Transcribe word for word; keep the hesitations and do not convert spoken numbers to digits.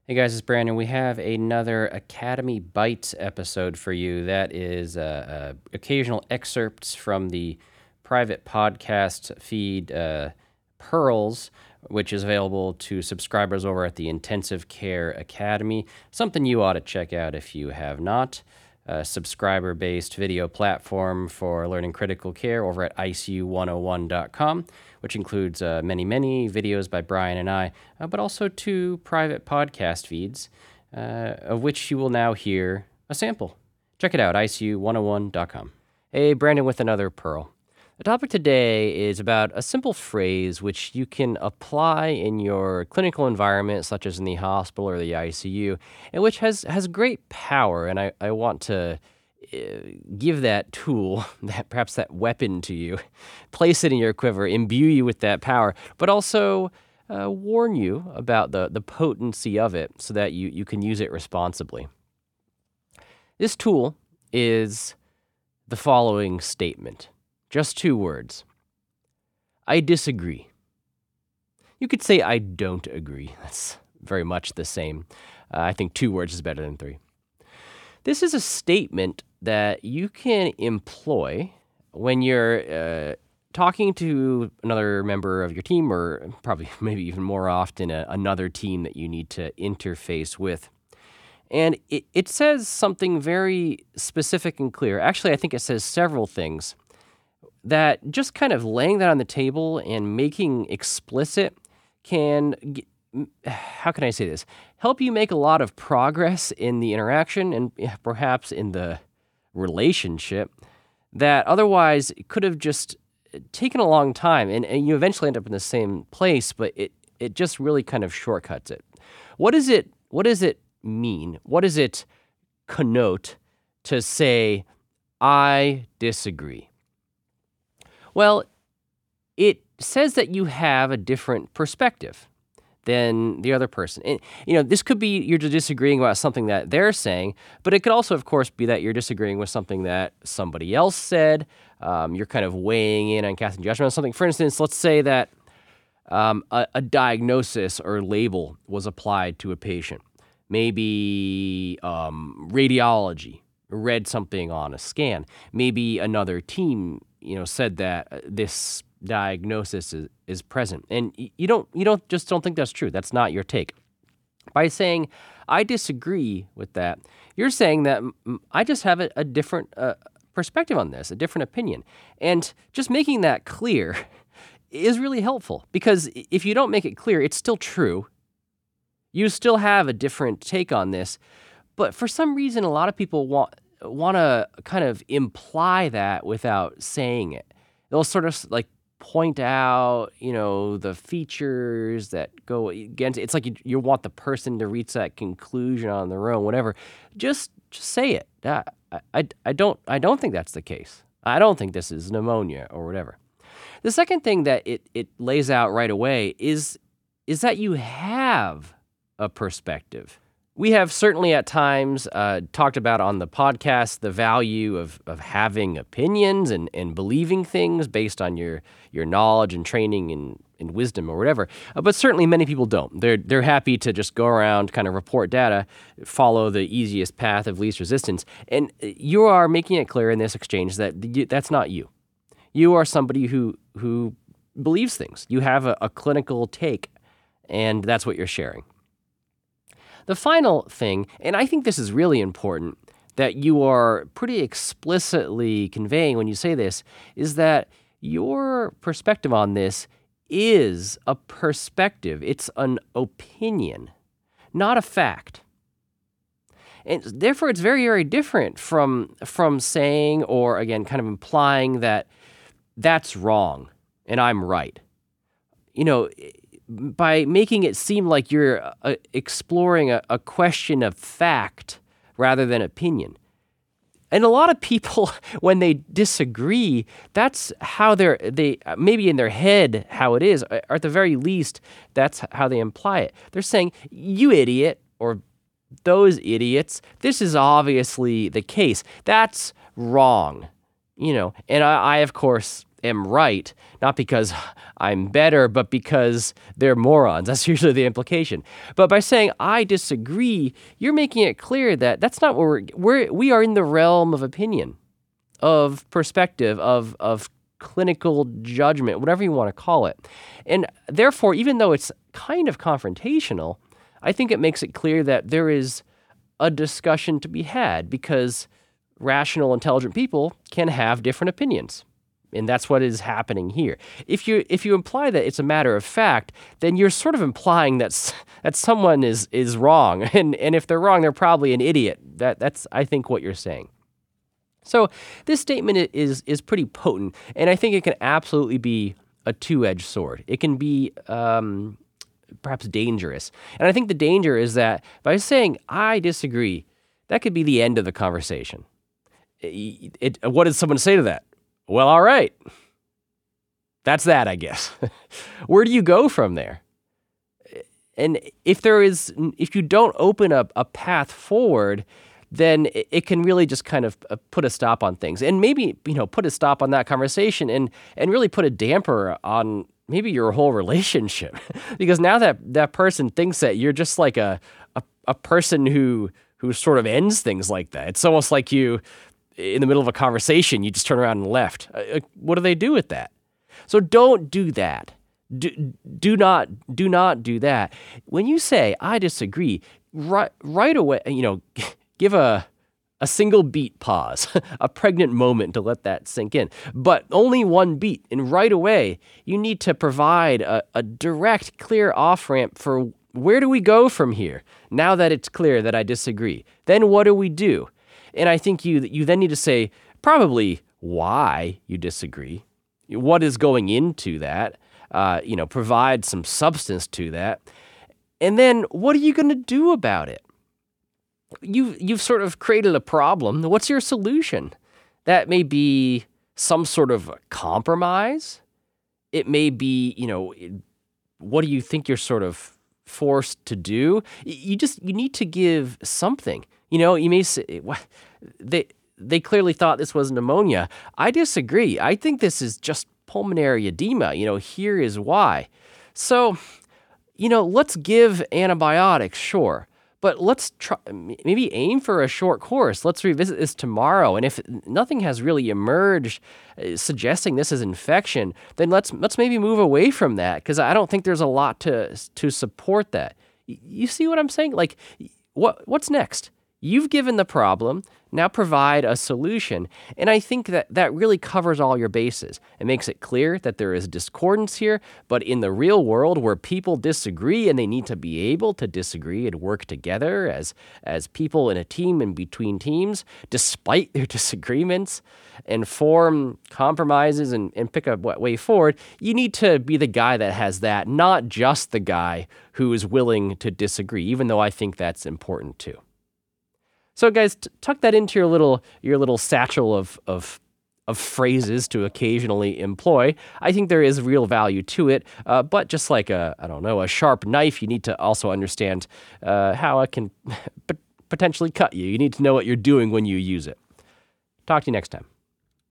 Hey guys, it's Brandon. We have another Academy Bites episode for you. That is uh, uh, occasional excerpts from the private podcast feed uh, Pearls, which is available to subscribers over at the Intensive Care Academy. Something you ought to check out if you have not. A subscriber-based video platform for learning critical care over at I C U one oh one dot com, which includes uh, many, many videos by Brian and I, uh, but also two private podcast feeds, uh, of which you will now hear a sample. Check it out, I C U one oh one dot com. Hey, Brandon with another Pearl. The topic today is about a simple phrase which you can apply in your clinical environment, such as in the hospital or the I C U, and which has, has great power. And I, I want to uh, give that tool, that perhaps that weapon to you, place it in your quiver, imbue you with that power, but also uh, warn you about the, the potency of it so that you, you can use it responsibly. This tool is the following statement. Just two words. I disagree. You could say I don't agree. That's very much the same. Uh, I think two words is better than three. This is a statement that you can employ when you're uh, talking to another member of your team, or probably maybe even more often a, another team that you need to interface with. And it, it says something very specific and clear. Actually, I think it says several things that just kind of laying that on the table and making explicit can, how can I say this, help you make a lot of progress in the interaction and perhaps in the relationship that otherwise could have just taken a long time, and, and you eventually end up in the same place, but it, it just really kind of shortcuts it. What is it, what does it mean? What does it connote to say, I disagree? Well, it says that you have a different perspective than the other person. And, you know, this could be you're disagreeing about something that they're saying, but it could also, of course, be that you're disagreeing with something that somebody else said. Um, you're kind of weighing in on casting judgment on something. For instance, let's say that um, a, a diagnosis or label was applied to a patient. Maybe um, radiology read something on a scan. Maybe another team you know, said that this diagnosis is, is present. And you don't, you don't just don't think that's true. That's not your take. By saying, I disagree with that, you're saying that I just have a, a different uh, perspective on this, a different opinion. And just making that clear is really helpful, because if you don't make it clear, it's still true. You still have a different take on this. But for some reason, a lot of people want want to kind of imply that without saying it. They'll sort of like point out, you know, the features that go against it. It's like you, you want the person to reach that conclusion on their own, whatever. Just, just say it. I, I, I don't, I don't think that's the case. I don't think this is pneumonia or whatever. The second thing that it, it lays out right away is, is that you have a perspective. We have certainly at times uh, talked about on the podcast the value of, of having opinions and, and believing things based on your your knowledge and training and, and wisdom or whatever. Uh, but certainly many people don't. They're they're happy to just go around, kind of report data, follow the easiest path of least resistance. And you are making it clear in this exchange that that's not you. You are somebody who who believes things. You have a, a clinical take, and that's what you're sharing. The final thing, and I think this is really important, that you are pretty explicitly conveying when you say this, is that your perspective on this is a perspective. It's an opinion, not a fact. And therefore, it's very, very different from, from saying, or again, kind of implying that that's wrong and I'm right. You know, by making it seem like you're uh, exploring a, a question of fact rather than opinion. And a lot of people, when they disagree, that's how they're, they, maybe in their head how it is, or at the very least, that's how they imply it. They're saying, you idiot, or those idiots, this is obviously the case. That's wrong, you know. And I, I of course, am right, not because I'm better, but because they're morons. That's usually the implication. But by saying I disagree, you're making it clear that that's not what we're, we're we are in the realm of opinion, of perspective, of of clinical judgment, whatever you want to call it. And therefore, even though it's kind of confrontational, I think it makes it clear that there is a discussion to be had, because rational, intelligent people can have different opinions. And that's what is happening here. If you if you imply that it's a matter of fact, then you're sort of implying that s- that someone is is wrong, and and if they're wrong, they're probably an idiot. That that's I think what you're saying. So this statement i- is is pretty potent, and I think it can absolutely be a two-edged sword. It can be um, perhaps dangerous, and I think the danger is that by saying I disagree, that could be the end of the conversation. It, it, what does someone say to that? Well, all right. That's that, I guess. Where do you go from there? And if there is, if you don't open up a path forward, then it, it can really just kind of uh, put a stop on things, and maybe, you know, put a stop on that conversation, and and really put a damper on maybe your whole relationship, because now that that person thinks that you're just like a a, a person who who sort of ends things like that. It's almost like you, in the middle of a conversation, you just turn around and left. Uh, what do they do with that? So don't do that. Do, do not do not do that. When you say I disagree, right right away, you know, give a a single beat pause, a pregnant moment to let that sink in. But only one beat, and right away, you need to provide a, a direct, clear off ramp for where do we go from here. Now that it's clear that I disagree, then what do we do? And I think you you then need to say probably why you disagree, what is going into that, uh, you know, provide some substance to that, and then what are you going to do about it? You you've sort of created a problem. What's your solution? That may be some sort of compromise. It may be, you know, what do you think you're sort of forced to do? You just you need to give something. You know, you may say, "What they they clearly thought this was pneumonia." I disagree. I think this is just pulmonary edema. You know, here is why. So, you know, let's give antibiotics, sure, but let's try maybe aim for a short course. Let's revisit this tomorrow, and if nothing has really emerged uh, suggesting this is infection, then let's let's maybe move away from that, because I don't think there's a lot to to support that. Y- You see what I'm saying? Like, what what's next? You've given the problem, now provide a solution. And I think that that really covers all your bases. It makes it clear that there is discordance here, but in the real world where people disagree and they need to be able to disagree and work together as, as people in a team and between teams, despite their disagreements, and form compromises and, and pick a way forward, you need to be the guy that has that, not just the guy who is willing to disagree, even though I think that's important too. So, guys, t- tuck that into your little your little satchel of of of phrases to occasionally employ. I think there is real value to it, uh, but just like a I don't know a sharp knife, you need to also understand uh, how it can p- potentially cut you. You need to know what you're doing when you use it. Talk to you next time.